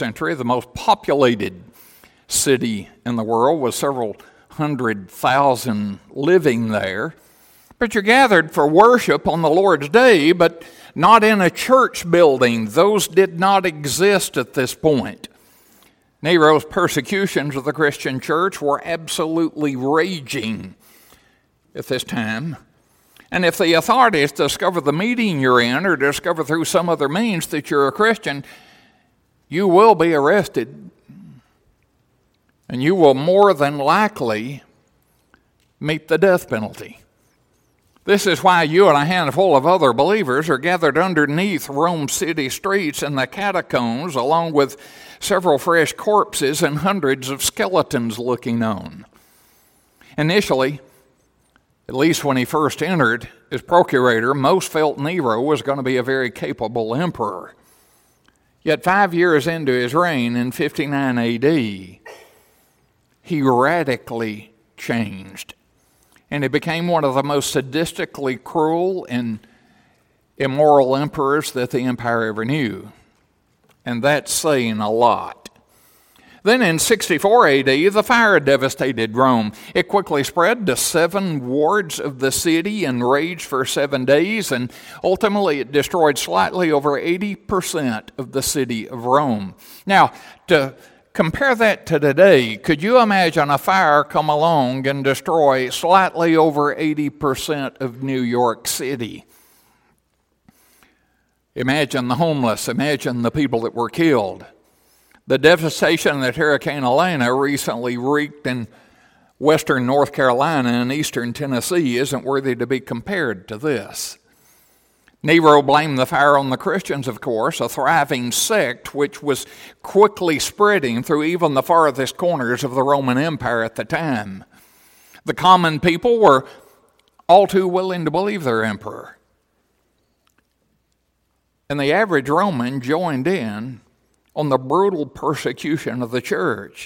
century, the most populated city in the world with several 100,000 living there. But you're gathered for worship on the Lord's Day, but not in a church building. Those did not exist at this point. Nero's persecutions of the Christian church were absolutely raging at this time. And if the authorities discover the meeting you're in or discover through some other means that you're a Christian, you will be arrested. And you will more than likely meet the death penalty. This is why you and a handful of other believers are gathered underneath Rome city streets in the catacombs, along with several fresh corpses and hundreds of skeletons looking on. Initially, at least when he first entered as procurator, most felt Nero was going to be a very capable emperor. Yet 5 years into his reign in 59 AD, he radically changed. And he became one of the most sadistically cruel and immoral emperors that the empire ever knew. And that's saying a lot. Then in 64 AD, the fire devastated Rome. It quickly spread to 7 wards of the city and raged for 7 days, and ultimately it destroyed slightly over 80% of the city of Rome. Now, to compare that to today, could you imagine a fire come along and destroy slightly over 80% of New York City? Imagine the homeless, imagine the people that were killed. The devastation that Hurricane Elena recently wreaked in western North Carolina and eastern Tennessee isn't worthy to be compared to this. Nero blamed the fire on the Christians, of course, a thriving sect which was quickly spreading through even the farthest corners of the Roman Empire at the time. The common people were all too willing to believe their emperor. And the average Roman joined in on the brutal persecution of the church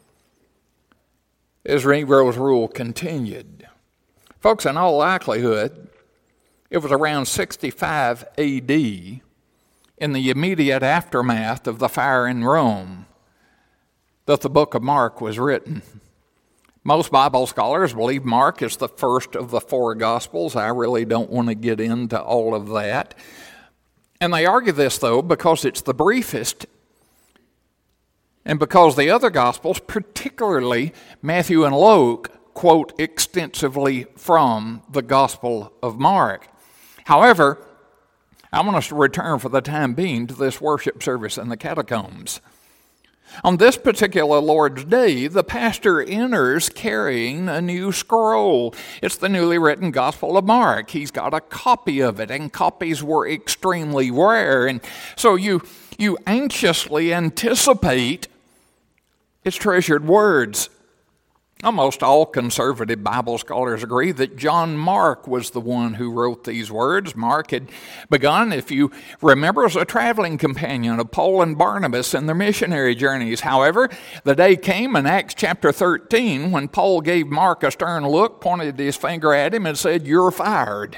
as Nero's rule continued. Folks, in all likelihood, it was around 65 AD, in the immediate aftermath of the fire in Rome, that the book of Mark was written. Most Bible scholars believe Mark is the first of the 4 Gospels. I really don't want to get into all of that. And they argue this, though, because it's the briefest, and because the other Gospels, particularly Matthew and Luke, quote extensively from the Gospel of Mark. However, I want us to return for the time being to this worship service in the catacombs. On this particular Lord's Day, the pastor enters carrying a new scroll. It's the newly written Gospel of Mark. He's got a copy of it, and copies were extremely rare. And so you anxiously anticipate its treasured words. Almost all conservative Bible scholars agree that John Mark was the one who wrote these words. Mark had begun, if you remember, as a traveling companion of Paul and Barnabas in their missionary journeys. However, the day came in Acts chapter 13 when Paul gave Mark a stern look, pointed his finger at him, and said, "You're fired."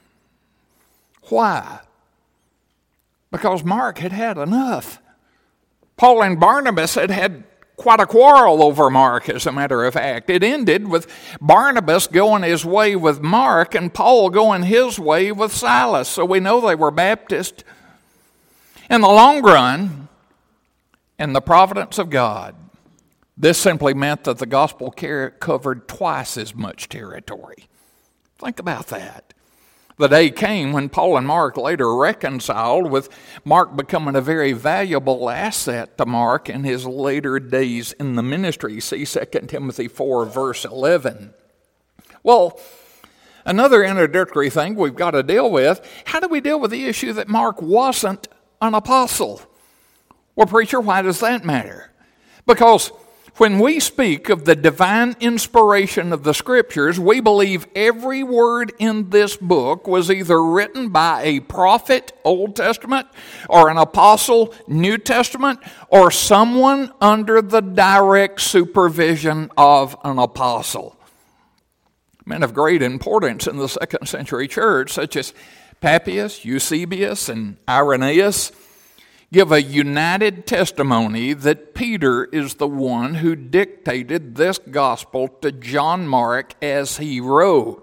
Why? Because Mark had had enough. Paul and Barnabas had had quite a quarrel over Mark, as a matter of fact. It ended with Barnabas going his way with Mark and Paul going his way with Silas. So we know they were Baptist. In the long run, in the providence of God, this simply meant that the gospel covered twice as much territory. Think about that. The day came when Paul and Mark later reconciled, with Mark becoming a very valuable asset to Mark in his later days in the ministry. See 2 Timothy 4, verse 11. Well, another introductory thing we've got to deal with, how do we deal with the issue that Mark wasn't an apostle? Well, preacher, why does that matter? Because when we speak of the divine inspiration of the Scriptures, we believe every word in this book was either written by a prophet, Old Testament, or an apostle, New Testament, or someone under the direct supervision of an apostle. Men of great importance in the 2nd century church, such as Papias, Eusebius, and Irenaeus, give a united testimony that Peter is the one who dictated this gospel to John Mark as he wrote.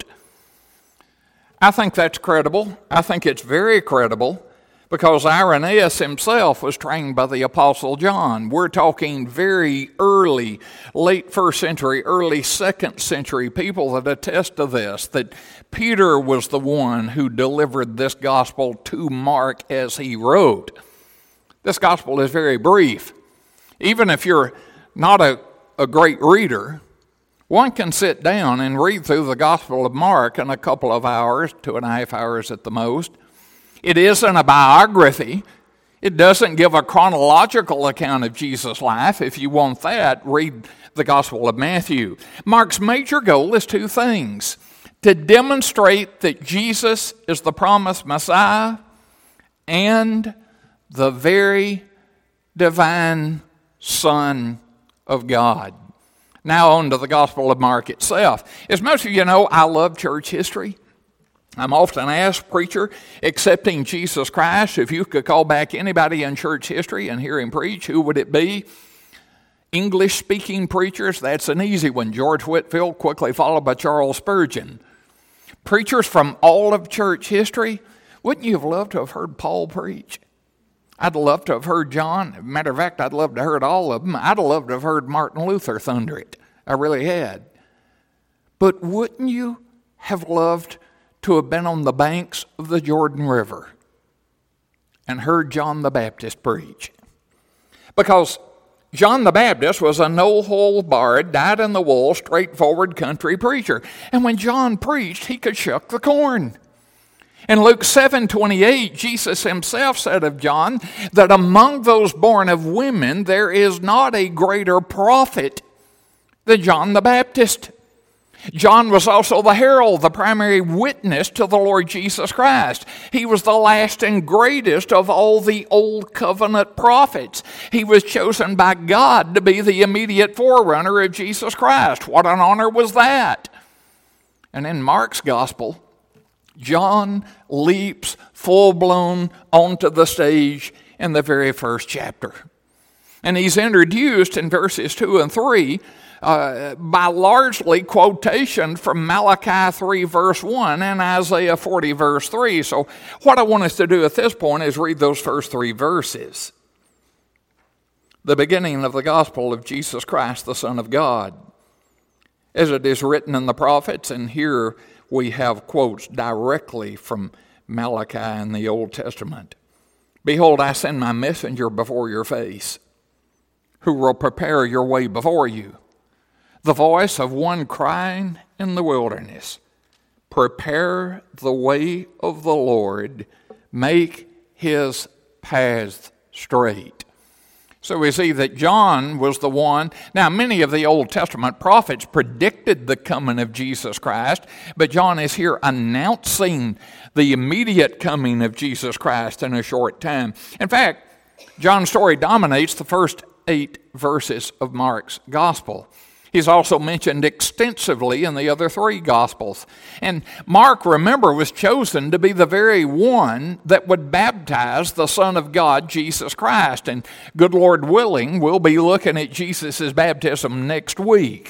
I think that's credible. I think it's very credible because Irenaeus himself was trained by the Apostle John. We're talking very early, late first century, early second century people that attest to this, that Peter was the one who delivered this gospel to Mark as he wrote. This gospel is very brief. Even if you're not a great reader, one can sit down and read through the Gospel of Mark in a couple of hours, 2.5 hours at the most. It isn't a biography. It doesn't give a chronological account of Jesus' life. If you want that, read the Gospel of Matthew. Mark's major goal is two things: to demonstrate that Jesus is the promised Messiah and the very divine Son of God. Now on to the Gospel of Mark itself. As most of you know, I love church history. I'm often asked, preacher, accepting Jesus Christ, if you could call back anybody in church history and hear him preach, who would it be? English-speaking preachers, that's an easy one. George Whitefield, quickly followed by Charles Spurgeon. Preachers from all of church history, wouldn't you have loved to have heard Paul preach? I'd love to have heard John. Matter of fact, I'd love to have heard all of them. I'd have loved to have heard Martin Luther thunder it. I really had. But wouldn't you have loved to have been on the banks of the Jordan River and heard John the Baptist preach? Because John the Baptist was a no-holds-barred, dyed-in-the-wool, straightforward country preacher. And when John preached, he could shuck the corn. In Luke 7:28, Jesus himself said of John that among those born of women, there is not a greater prophet than John the Baptist. John was also the herald, the primary witness to the Lord Jesus Christ. He was the last and greatest of all the Old Covenant prophets. He was chosen by God to be the immediate forerunner of Jesus Christ. What an honor was that! And in Mark's gospel, John leaps full-blown onto the stage in the very first chapter. And he's introduced in verses 2 and 3 by largely quotation from Malachi 3 verse 1 and Isaiah 40 verse 3. So what I want us to do at this point is read those first three verses. The beginning of the gospel of Jesus Christ, the Son of God, as it is written in the prophets, and here we have quotes directly from Malachi in the Old Testament. Behold, I send my messenger before your face, who will prepare your way before you. The voice of one crying in the wilderness, prepare the way of the Lord, make his paths straight. So we see that John was the one. Now, many of the Old Testament prophets predicted the coming of Jesus Christ, but John is here announcing the immediate coming of Jesus Christ in a short time. In fact, John's story dominates the first 8 verses of Mark's gospel. He's also mentioned extensively in the other 3 Gospels. And Mark, remember, was chosen to be the very one that would baptize the Son of God, Jesus Christ. And good Lord willing, we'll be looking at Jesus' baptism next week.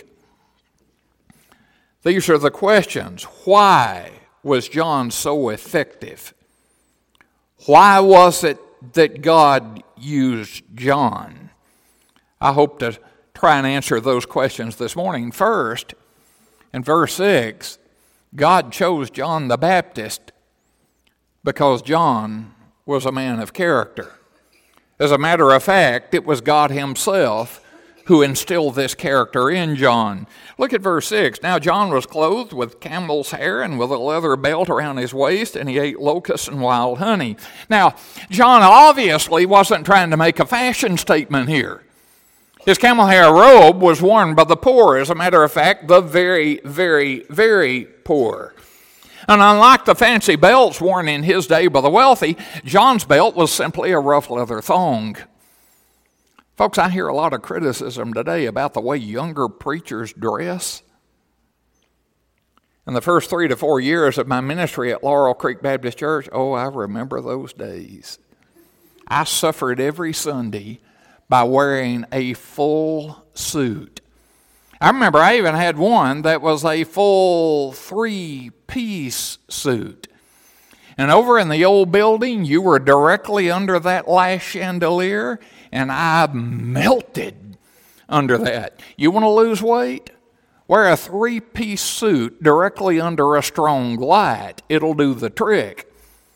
These are the questions. Why was John so effective? Why was it that God used John? I hope to try and answer those questions this morning. First, in verse 6, God chose John the Baptist because John was a man of character. As a matter of fact, it was God himself who instilled this character in John. Look at verse 6. Now John was clothed with camel's hair and with a leather belt around his waist, and he ate locusts and wild honey. Now, John obviously wasn't trying to make a fashion statement here. His camel hair robe was worn by the poor. As a matter of fact, the very, very, very poor. And unlike the fancy belts worn in his day by the wealthy, John's belt was simply a rough leather thong. Folks, I hear a lot of criticism today about the way younger preachers dress. In the first 3 to 4 years of my ministry at Laurel Creek Baptist Church, I remember those days. I suffered every Sunday by wearing a full suit. I remember I even had one that was a full 3-piece suit. And over in the old building, you were directly under that last chandelier, and I melted under that. You want to lose weight? Wear a 3-piece suit directly under a strong light. It'll do the trick.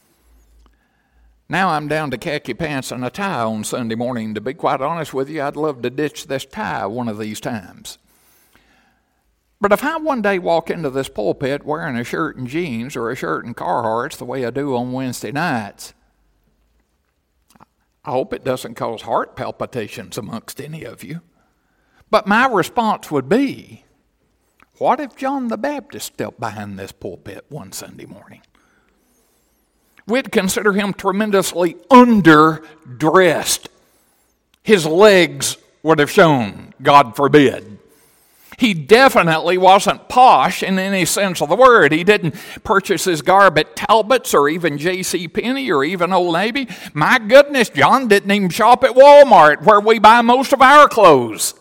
Now I'm down to khaki pants and a tie on Sunday morning. To be quite honest with you, I'd love to ditch this tie one of these times. But if I one day walk into this pulpit wearing a shirt and jeans or a shirt and Carhartts the way I do on Wednesday nights, I hope it doesn't cause heart palpitations amongst any of you. But my response would be, what if John the Baptist stepped behind this pulpit one Sunday morning? We'd consider him tremendously underdressed. His legs would have shown, God forbid. He definitely wasn't posh in any sense of the word. He didn't purchase his garb at Talbot's or even J.C. Penney or even Old Navy. My goodness, John didn't even shop at Walmart where we buy most of our clothes.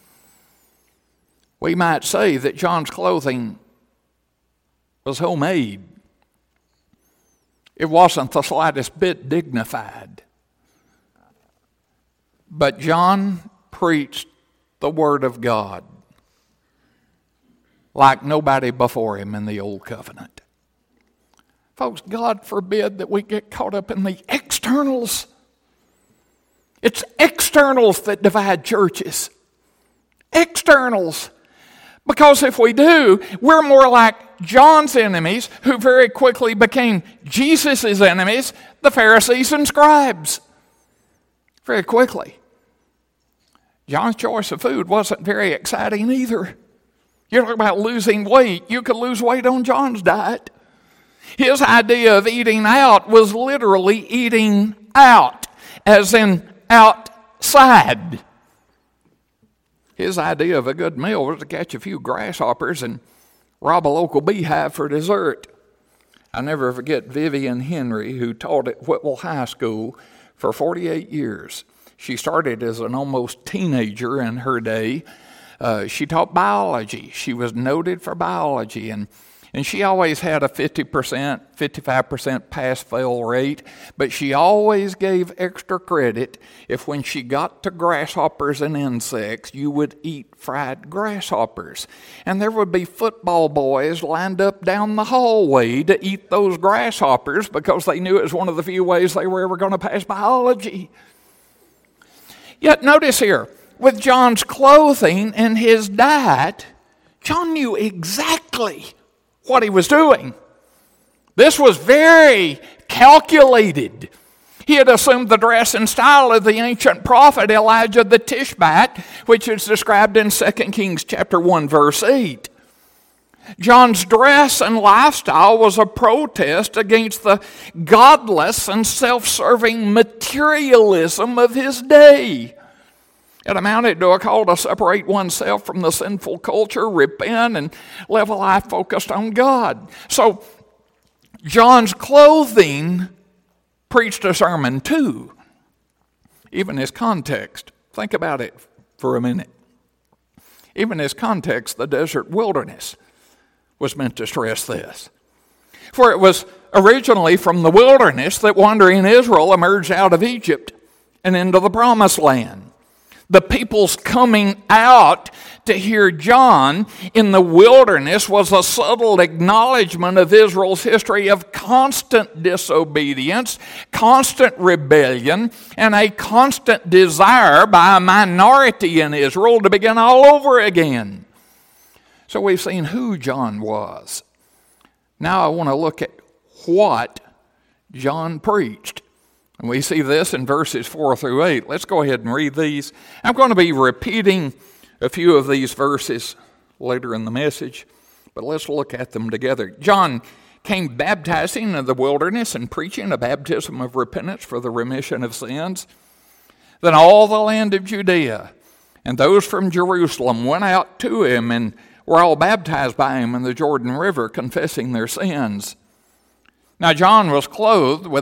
We might say that John's clothing was homemade. It wasn't the slightest bit dignified. But John preached the Word of God like nobody before him in the Old Covenant. Folks, God forbid that we get caught up in the externals. It's externals that divide churches. Externals. Because if we do, we're more like John's enemies, who very quickly became Jesus' enemies, the Pharisees and scribes. Very quickly. John's choice of food wasn't very exciting either. You're talking about losing weight. You could lose weight on John's diet. His idea of eating out was literally eating out, as in outside. His idea of a good meal was to catch a few grasshoppers and rob a local beehive for dessert. I'll never forget Vivian Henry, who taught at Whitwell High School for 48 years. She started as an almost teenager in her day. She taught biology. She was noted for biology, and she always had a 50%, 55% pass-fail rate, but she always gave extra credit if when she got to grasshoppers and insects, you would eat fried grasshoppers. And there would be football boys lined up down the hallway to eat those grasshoppers because they knew it was one of the few ways they were ever going to pass biology. Yet notice here, with John's clothing and his diet, John knew exactly what he was doing. This was very calculated. He had assumed the dress and style of the ancient prophet Elijah the Tishbite, which is described in 2 Kings chapter 1, verse 8. John's dress and lifestyle was a protest against the godless and self-serving materialism of his day. It amounted to a call to separate oneself from the sinful culture, repent, and live a life focused on God. So, John's clothing preached a sermon too. Even his context. Think about it for a minute. Even his context, the desert wilderness, was meant to stress this. For it was originally from the wilderness that wandering Israel emerged out of Egypt and into the promised land. The people's coming out to hear John in the wilderness was a subtle acknowledgement of Israel's history of constant disobedience, constant rebellion, and a constant desire by a minority in Israel to begin all over again. So we've seen who John was. Now I want to look at what John preached. And we see this in verses 4 through 8. Let's go ahead and read these. I'm going to be repeating a few of these verses later in the message, but let's look at them together. John came baptizing in the wilderness and preaching a baptism of repentance for the remission of sins. Then all the land of Judea and those from Jerusalem went out to him and were all baptized by him in the Jordan River, confessing their sins. Now John was clothed with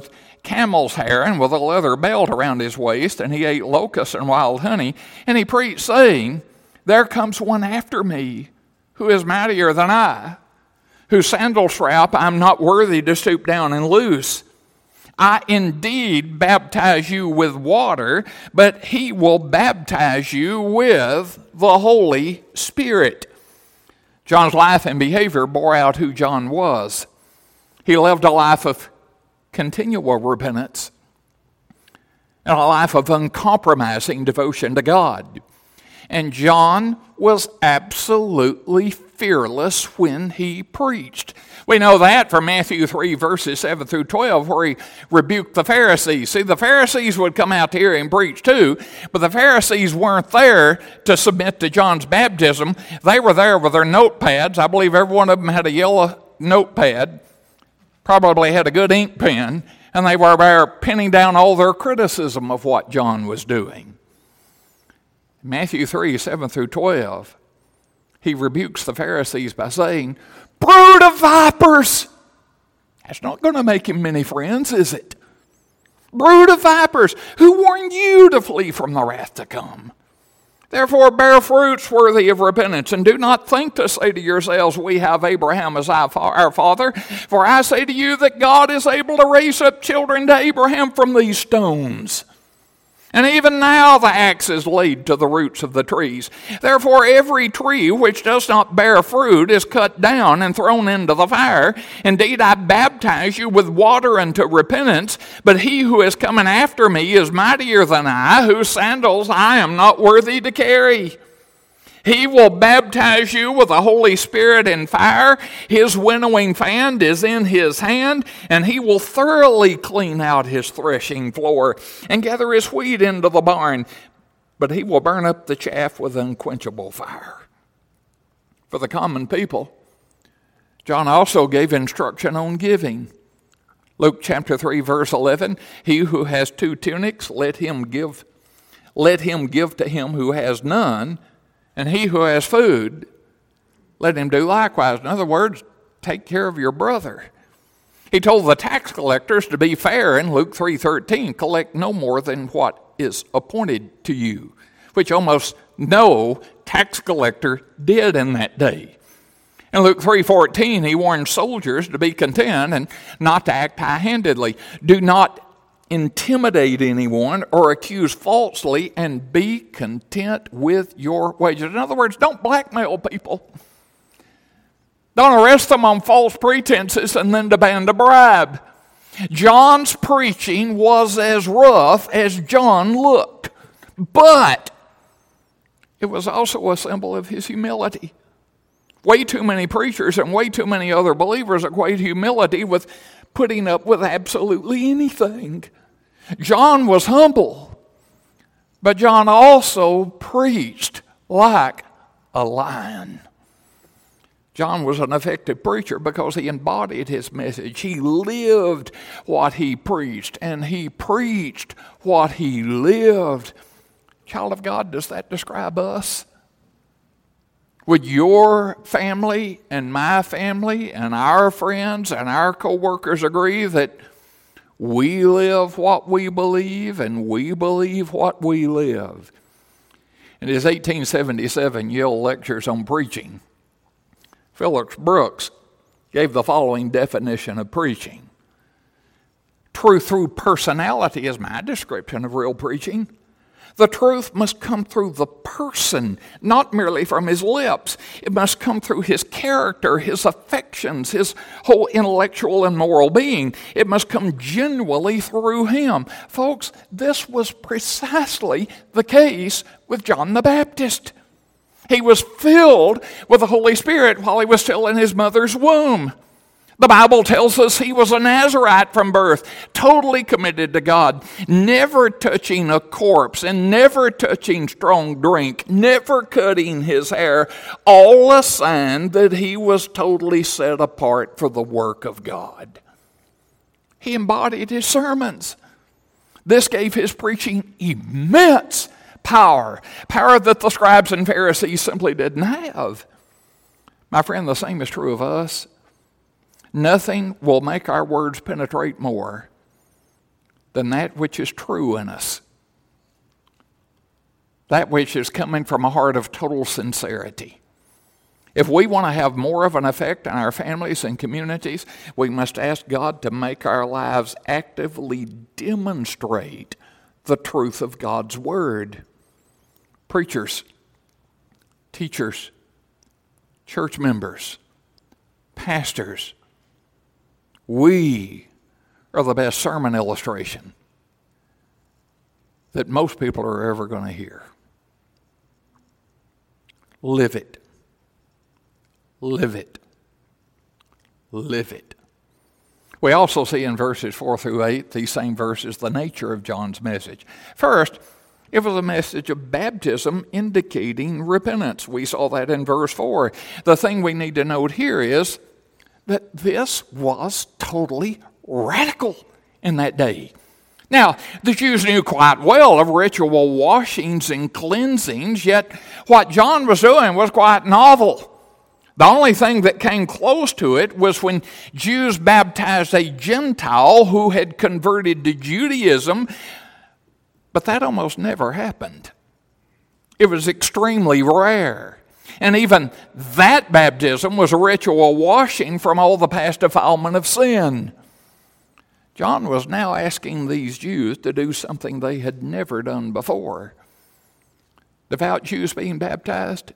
camel's hair and with a leather belt around his waist, and he ate locusts and wild honey. And he preached, saying, there comes one after me, who is mightier than I, whose sandal strap I'm not worthy to stoop down and loose. I indeed baptize you with water, but he will baptize you with the Holy Spirit. John's life and behavior bore out who John was. He lived a life of continual repentance and a life of uncompromising devotion to God. And John was absolutely fearless when he preached. We know that from Matthew 3, verses 7 through 12, where he rebuked the Pharisees. See, the Pharisees would come out to hear him preach too, but the Pharisees weren't there to submit to John's baptism. They were there with their notepads. I believe every one of them had a yellow notepad, probably had a good ink pen, and they were there penning down all their criticism of what John was doing. Matthew 3, 7 through 12, he rebukes the Pharisees by saying, brood of vipers. That's not going to make him many friends, is it? Brood of vipers, who warned you to flee from the wrath to come. Therefore bear fruits worthy of repentance, and do not think to say to yourselves, we have Abraham as our father. For I say to you that God is able to raise up children to Abraham from these stones. And even now the axe is laid to the roots of the trees. Therefore every tree which does not bear fruit is cut down and thrown into the fire. Indeed, I baptize you with water unto repentance, but he who is coming after me is mightier than I, whose sandals I am not worthy to carry. He will baptize you with the Holy Spirit and fire. His winnowing fan is in his hand, and he will thoroughly clean out his threshing floor and gather his wheat into the barn. But he will burn up the chaff with unquenchable fire. For the common people, John also gave instruction on giving. Luke chapter 3, verse 11, he who has 2 tunics, let him give to him who has none. And he who has food, let him do likewise. In other words, take care of your brother. He told the tax collectors to be fair in Luke 3:13, collect no more than what is appointed to you, which almost no tax collector did in that day. In Luke 3:14, he warned soldiers to be content and not to act high-handedly. Do not intimidate anyone or accuse falsely, and be content with your wages. In other words, don't blackmail people. Don't arrest them on false pretenses and then demand a bribe. John's preaching was as rough as John looked, but it was also a symbol of his humility. Way too many preachers and way too many other believers equate humility with putting up with absolutely anything. John was humble, but John also preached like a lion. John was an effective preacher because he embodied his message. He lived what he preached, and he preached what he lived. Child of God, does that describe us? Would your family and my family and our friends and our co-workers agree that we live what we believe and we believe what we live? In his 1877 Yale lectures on preaching, Phillips Brooks gave the following definition of preaching. Truth through personality is my description of real preaching. The truth must come through the person, not merely from his lips. It must come through his character, his affections, his whole intellectual and moral being. It must come genuinely through him. Folks, this was precisely the case with John the Baptist. He was filled with the Holy Spirit while he was still in his mother's womb. The Bible tells us he was a Nazarite from birth, totally committed to God, never touching a corpse and never touching strong drink, never cutting his hair, all a sign that he was totally set apart for the work of God. He embodied his sermons. This gave his preaching immense power that the scribes and Pharisees simply didn't have. My friend, the same is true of us. Nothing will make our words penetrate more than that which is true in us. That which is coming from a heart of total sincerity. If we want to have more of an effect on our families and communities, we must ask God to make our lives actively demonstrate the truth of God's Word. Preachers, teachers, church members, pastors, we are the best sermon illustration that most people are ever going to hear. Live it. Live it. Live it. We also see in verses 4 through 8, these same verses, the nature of John's message. First, it was a message of baptism indicating repentance. We saw that in verse 4. The thing we need to note here is that this was totally radical in that day. Now, the Jews knew quite well of ritual washings and cleansings, yet what John was doing was quite novel. The only thing that came close to it was when Jews baptized a Gentile who had converted to Judaism, but that almost never happened. It was extremely rare. And even that baptism was a ritual washing from all the past defilement of sin. John was now asking these Jews to do something they had never done before. Devout Jews being baptized?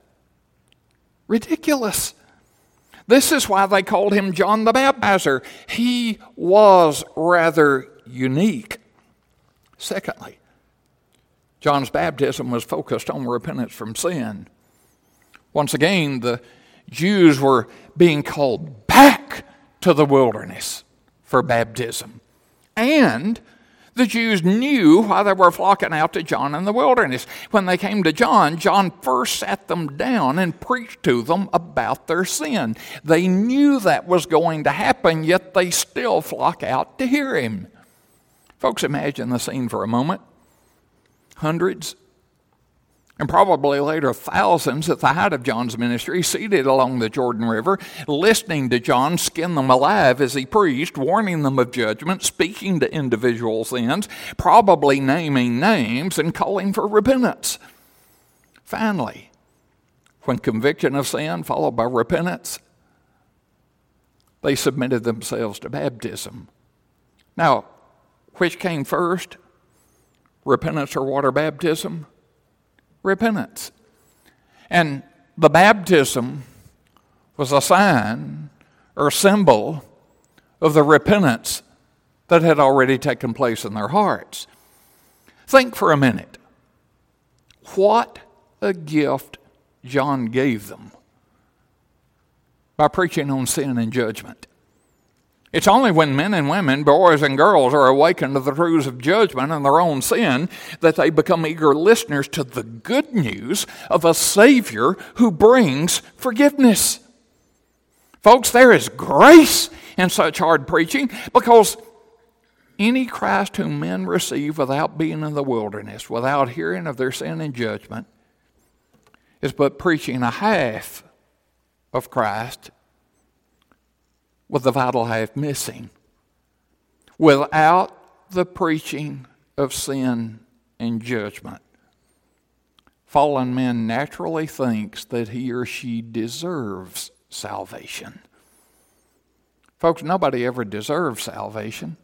Ridiculous. This is why they called him John the Baptizer. He was rather unique. Secondly, John's baptism was focused on repentance from sin. Once again, the Jews were being called back to the wilderness for baptism. And the Jews knew why they were flocking out to John in the wilderness. When they came to John, John first sat them down and preached to them about their sin. They knew that was going to happen, yet they still flock out to hear him. Folks, imagine the scene for a moment. Hundreds, and probably later thousands at the height of John's ministry, seated along the Jordan River, listening to John skin them alive as he preached, warning them of judgment, speaking to individual sins, probably naming names and calling for repentance. Finally, when conviction of sin followed by repentance, they submitted themselves to baptism. Now, which came first? Repentance or water baptism? Repentance. And the baptism was a sign or symbol of the repentance that had already taken place in their hearts. Think for a minute. What a gift John gave them by preaching on sin and judgment. It's only when men and women, boys and girls, are awakened to the truths of judgment and their own sin that they become eager listeners to the good news of a Savior who brings forgiveness. Folks, there is grace in such hard preaching because any Christ whom men receive without being in the wilderness, without hearing of their sin and judgment, is but preaching a half of Christ with the vital half missing. Without the preaching of sin and judgment, fallen man naturally thinks that he or she deserves salvation. Folks, nobody ever deserves salvation.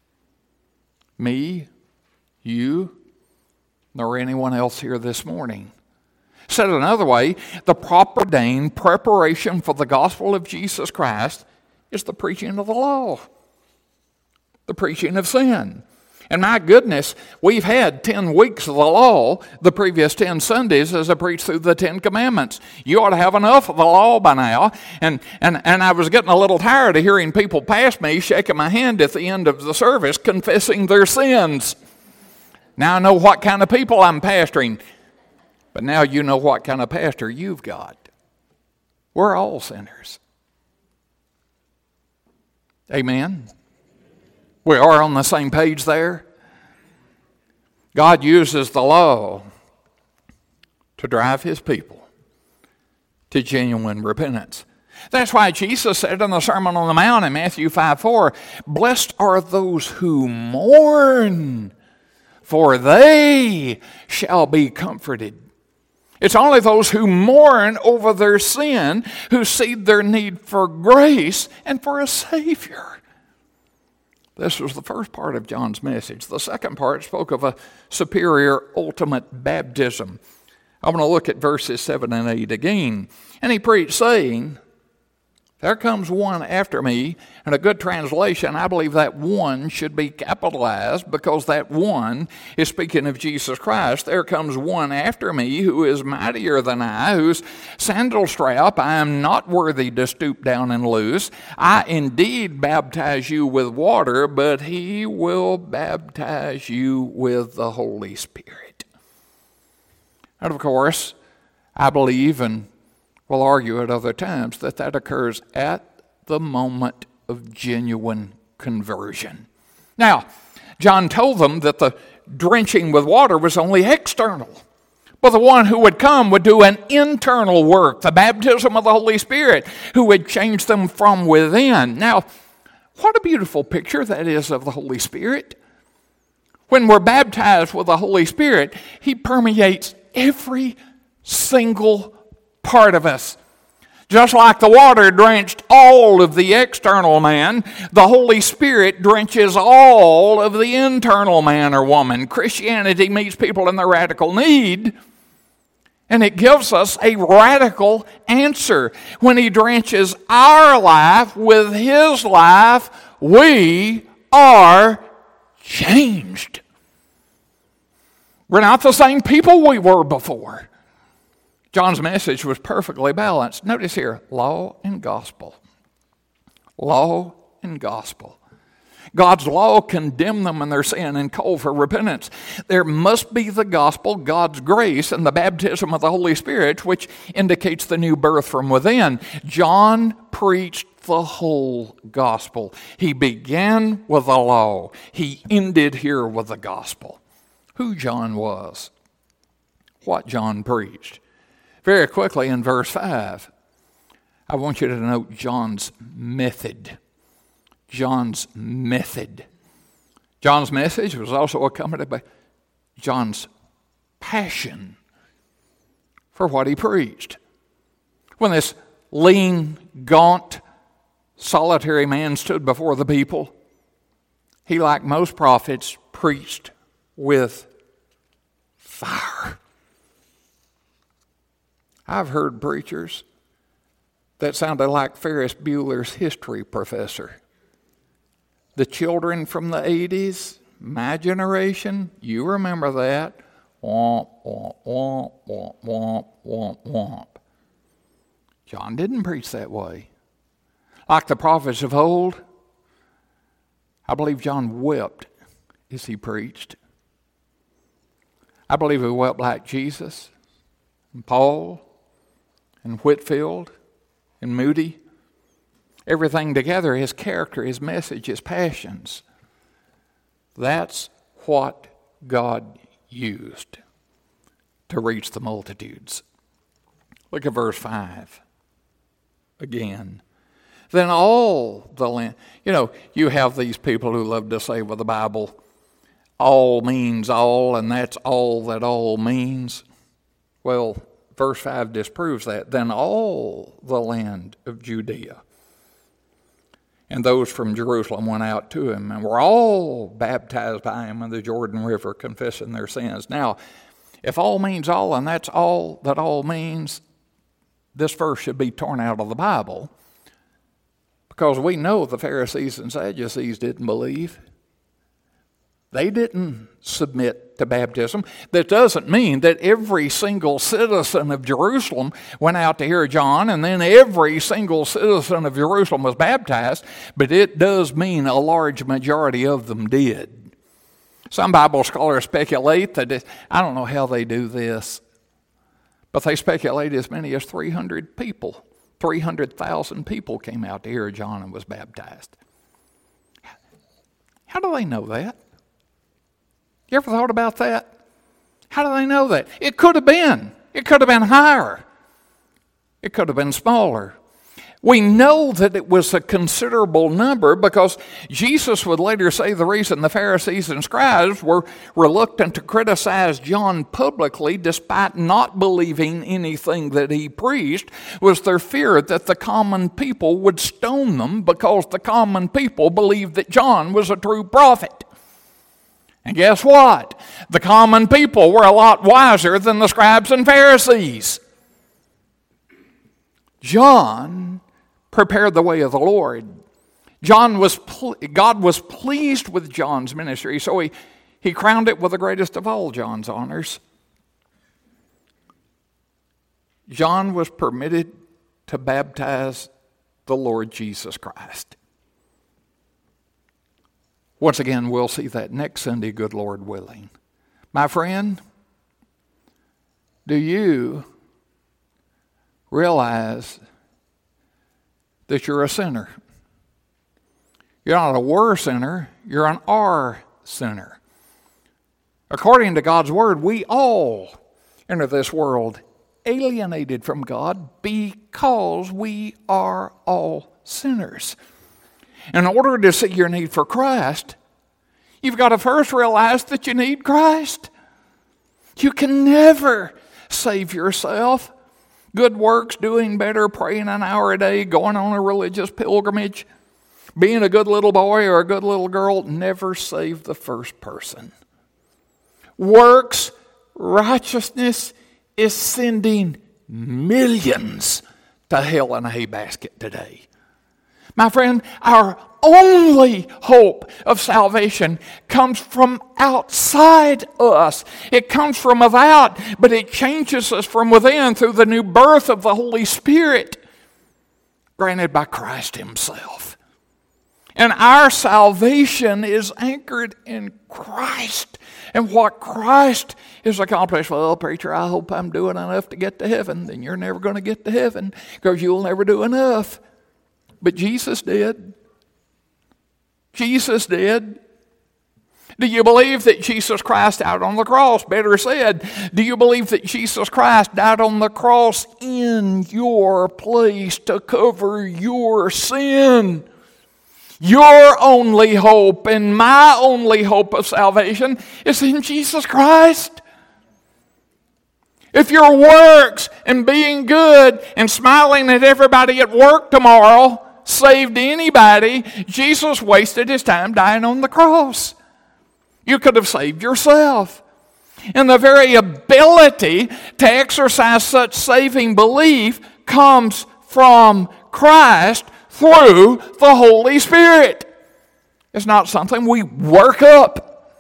Me, you, nor anyone else here this morning. Said another way, the proper ordained preparation for the gospel of Jesus Christ is the preaching of the law, the preaching of sin. And my goodness, we've had 10 weeks of the law the previous 10 Sundays as I preached through the 10 Commandments. You ought to have enough of the law by now. And I was getting a little tired of hearing people pass me shaking my hand at the end of the service confessing their sins. Now I know what kind of people I'm pastoring, but now you know what kind of pastor you've got. We're all sinners. Amen. We are on the same page there. God uses the law to drive his people to genuine repentance. That's why Jesus said in the Sermon on the Mount in Matthew 5:4, "Blessed are those who mourn, for they shall be comforted." It's only those who mourn over their sin who see their need for grace and for a Savior. This was the first part of John's message. The second part spoke of a superior ultimate baptism. I'm going to look at verses 7 and 8 again. "And he preached, saying, There comes one after me," and a good translation, I believe that one should be capitalized because that one is speaking of Jesus Christ. "There comes one after me who is mightier than I, whose sandal strap I am not worthy to stoop down and loose. I indeed baptize you with water, but he will baptize you with the Holy Spirit." And of course, I believe, and we'll argue at other times, that occurs at the moment of genuine conversion. Now, John told them that the drenching with water was only external, but the one who would come would do an internal work, the baptism of the Holy Spirit, who would change them from within. Now, what a beautiful picture that is of the Holy Spirit. When we're baptized with the Holy Spirit, he permeates every single part of us. Just like the water drenched all of the external man, the Holy Spirit drenches all of the internal man or woman. Christianity meets people in their radical need, and it gives us a radical answer. When he drenches our life with his life, we are changed. We're not the same people we were before. John's message was perfectly balanced. Notice here, law and gospel. Law and gospel. God's law condemned them in their sin and called for repentance. There must be the gospel, God's grace, and the baptism of the Holy Spirit, which indicates the new birth from within. John preached the whole gospel. He began with the law. He ended here with the gospel. Who John was, what John preached. Very quickly in verse 5, I want you to note John's method. John's method. John's message was also accompanied by John's passion for what he preached. When this lean, gaunt, solitary man stood before the people, he, like most prophets, preached with fire. I've heard preachers that sounded like Ferris Bueller's history professor. The children from the 80s, my generation, you remember that. Womp, womp, womp, womp, womp, womp, womp. John didn't preach that way. Like the prophets of old, I believe John wept as he preached. I believe he wept like Jesus and Paul and Whitefield and Moody. Everything together, his character, his message, his passions. That's what God used to reach the multitudes. Look at verse 5 again. Then all the land, you have these people who love to say with the Bible, all means all, and that's all that all means. Well, verse 5 disproves that. Then all the land of Judea and those from Jerusalem went out to him and were all baptized by him in the Jordan River, confessing their sins. Now, if all means all, and that's all that all means, this verse should be torn out of the Bible, because we know the Pharisees and Sadducees didn't believe. They didn't submit to baptism. That doesn't mean that every single citizen of Jerusalem went out to hear John and then every single citizen of Jerusalem was baptized, but it does mean a large majority of them did. Some Bible scholars speculate that, I don't know how they do this, but they speculate as many as 300 people, 300,000 people came out to hear John and was baptized. How do they know that? You ever thought about that? How do they know that? It could have been. It could have been higher. It could have been smaller. We know that it was a considerable number because Jesus would later say the reason the Pharisees and scribes were reluctant to criticize John publicly despite not believing anything that he preached was their fear that the common people would stone them because the common people believed that John was a true prophet. And guess what? The common people were a lot wiser than the scribes and Pharisees. John prepared the way of the Lord. God was pleased with John's ministry, so he crowned it with the greatest of all John's honors. John was permitted to baptize the Lord Jesus Christ. Once again, we'll see that next Sunday, good Lord willing. My friend, do you realize that you're a sinner? You're not a were sinner, you're an are sinner. According to God's word, we all enter this world alienated from God because we are all sinners. In order to see your need for Christ, you've got to first realize that you need Christ. You can never save yourself. Good works, doing better, praying an hour a day, going on a religious pilgrimage, being a good little boy or a good little girl, never save the first person. Works, righteousness is sending millions to hell in a hay basket today. My friend, our only hope of salvation comes from outside us. It comes from without, but it changes us from within through the new birth of the Holy Spirit, granted by Christ Himself. And our salvation is anchored in Christ and what Christ has accomplished. Well, preacher, I hope I'm doing enough to get to heaven. Then you're never going to get to heaven because you'll never do enough. But Jesus did. Jesus did. Do you believe that Jesus Christ died on the cross? Better said, do you believe that Jesus Christ died on the cross in your place to cover your sin? Your only hope and my only hope of salvation is in Jesus Christ. If your works and being good and smiling at everybody at work tomorrow saved anybody, Jesus wasted His time dying on the cross. You could have saved yourself. And the very ability to exercise such saving belief comes from Christ through the Holy Spirit. It's not something we work up.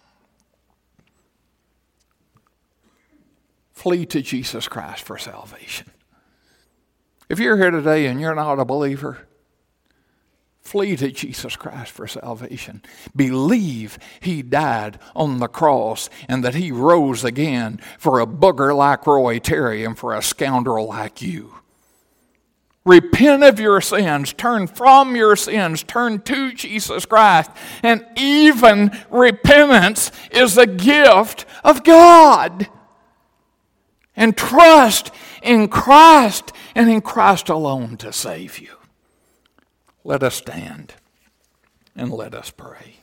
Flee to Jesus Christ for salvation. If you're here today and you're not a believer, flee to Jesus Christ for salvation. Believe He died on the cross and that He rose again for a booger like Roy Terry and for a scoundrel like you. Repent of your sins, turn from your sins, turn to Jesus Christ, and even repentance is a gift of God. And trust in Christ and in Christ alone to save you. Let us stand and let us pray.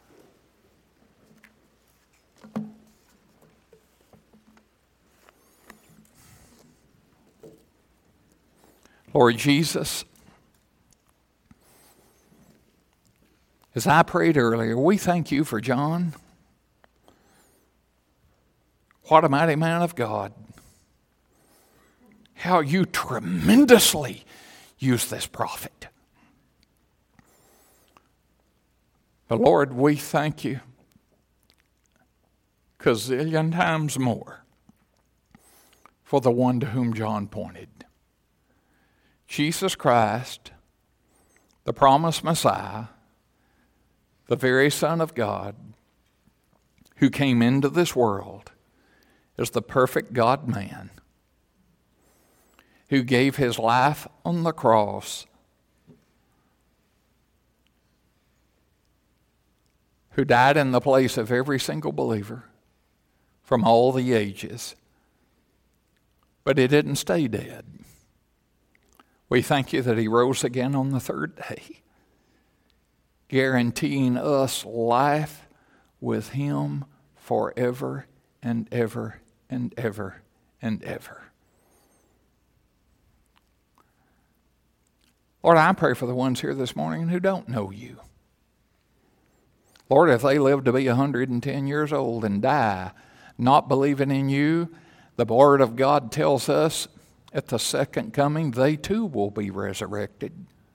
Lord Jesus, as I prayed earlier, we thank You for John. What a mighty man of God. How You tremendously used this prophet. But Lord, we thank You gazillion times more for the one to whom John pointed. Jesus Christ, the promised Messiah, the very Son of God, who came into this world as the perfect God-man, who gave His life on the cross, who died in the place of every single believer from all the ages. But He didn't stay dead. We thank you that he rose again on the third day, guaranteeing us life with him forever and ever and ever and ever. Lord, I pray for the ones here this morning who don't know you. Lord, if they live to be 110 years old and die not believing in you, the Word of God tells us at the second coming, they too will be resurrected.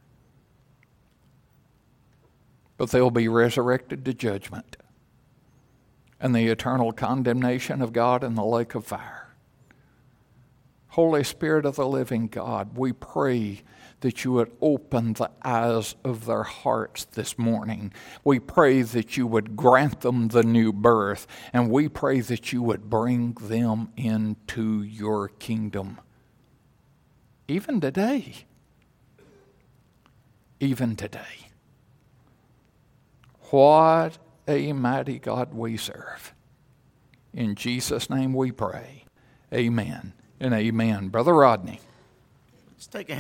But they'll be resurrected to judgment and the eternal condemnation of God in the lake of fire. Holy Spirit of the living God, we pray that you would open the eyes of their hearts this morning. We pray that you would grant them the new birth, and we pray that you would bring them into your kingdom. Even today. Even today. What a mighty God we serve. In Jesus' name we pray. Amen and amen. Brother Rodney. Let's take a